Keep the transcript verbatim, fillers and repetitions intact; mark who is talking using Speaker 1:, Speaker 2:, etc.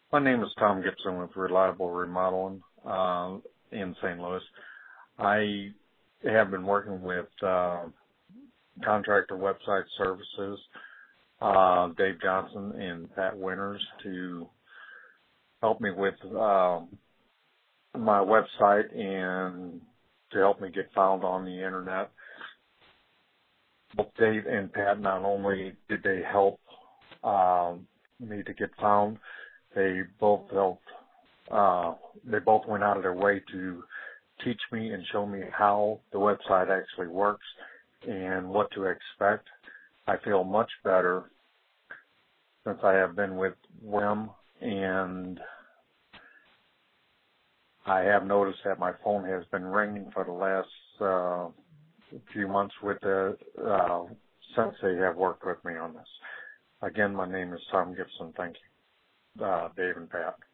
Speaker 1: My name is Tom Gibson with Reliable Remodeling uh, in Saint Louis. I have been working with uh, contractor website services, uh, Dave Johnson and Pat Winters, to help me with uh, my website and to help me get found on the internet. Both Dave and Pat, not only did they help um, me to get found, they both helped, uh, they both went out of their way to teach me and show me how the website actually works and what to expect. I feel much better since I have been with them, and I have noticed that my phone has been ringing for the last uh, few months with the, uh, since they have worked with me on this. Again, my name is Tom Gibson. Thank you, uh, Dave and Pat.